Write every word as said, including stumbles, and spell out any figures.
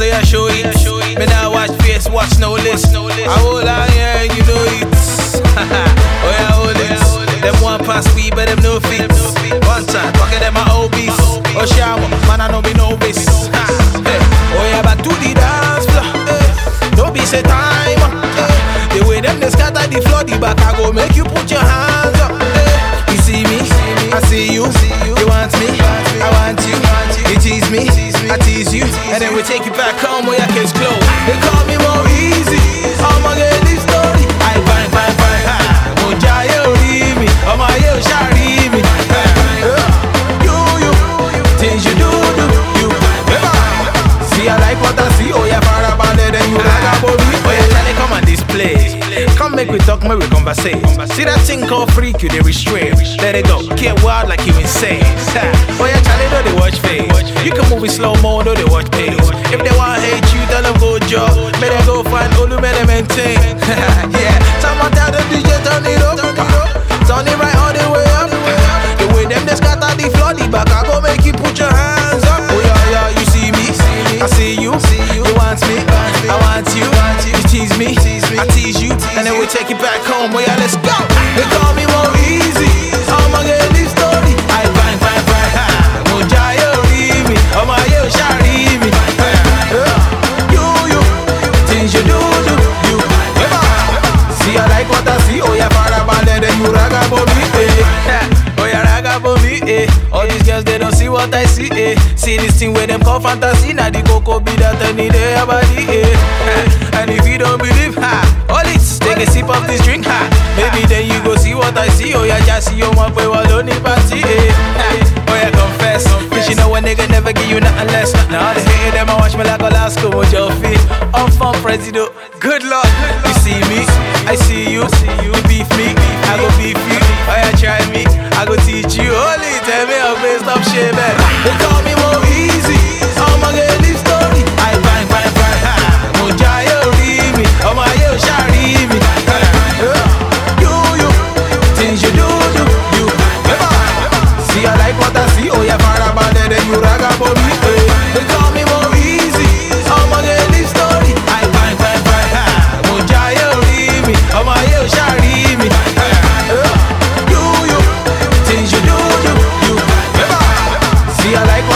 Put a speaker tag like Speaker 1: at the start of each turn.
Speaker 1: yeah, show it. Me now watch face, watch no list. I hold on, yeah, you know it. Oh yeah, hold it. Them one pass me, but them no fit. One time, pocket them my obese. Oh shaman, man I know me novice. Hey. Oh yeah, but do the dance floor. Hey. Don't be say time. Hey. The way them they scatter the floor, the back I go make you put your hands up. Hey. You see me, I see you. You want me, I want you. You tease me, I tease you, and then we take it back home where your case closed. They call me more easy. I'ma get this story. I bang, bang, bang, ha. Mojayo leave me. I'ma yo shari me. You, you, things you do, do, you. See, I like what I see. Oh, yeah, far about it, then you like a bobby. Oh, yeah, Charlie, come on display. Come make we talk, make we conversate. See that thing called freak, you they restrain. Let it go, get wild like you insane. Oh, yeah, Charlie, know they watch face. You can move in slow mo, know they watch pace. If they want hate you, tell them go job. Better go find Olu, better maintain. Yeah, someone tell the D J turn it up. Turn it right all the way up. The way them they scatter the floor, the back I go make you put your hands up. Oh yeah, yeah, you see me, I see you. You want me, I want you. You tease me, I tease you, and then we take it back home. Oh yeah, let's go. They call me more easy. I'ma get this story. I bang, bang, bang, ha. Mojayo leave me. I'ma yo shari me. You, you, things you do, do, you. See, I like what I see. Oh yeah, far about it, then you raga for me, eh. Oh yeah, raga for me, eh. All these girls, they don't see what I see, eh. See this thing where them call fantasy. Now the cocoa be that any day body, eh. And if you don't believe, ha, all it's take a sip of this drink, ha. Maybe then you go see what I see. Oh yeah, just see your one boy while on the party, eh. Oh yeah, confess. Cause you know a nigga never give you nothing less. Now all the hate them, I watch me like a last go with your feet. I'm from Presido, good luck. You see me, I see you. You beef me, I go beef you. Oh yeah, try me, I go teach you. Holy, tell me how to stop shit, man. They call me more easy. I'ma get this story. I bang, bang, bang, ha. Mojayo leave me. I'ma yo shari me. You, you, things you do, do, you. See, I like what I see. Oh yeah, far about it, then you raga for me. They call me more easy. I'ma get this story. I bang, bang, bang, ha. Mojayo leave me. I'ma yo shari me. You, you, things you do, do, you. See, I like what